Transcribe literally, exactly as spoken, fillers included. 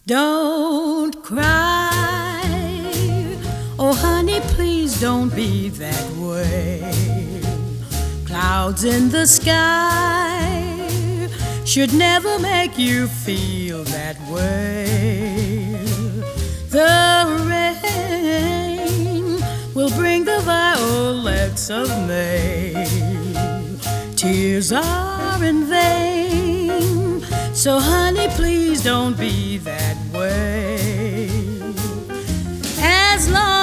Don't cry, oh honey, please don't be that way. Clouds in the sky should never make you feel that way. The rain will bring the violets of May. Tears are in vain, so honey, please don't be that way. As long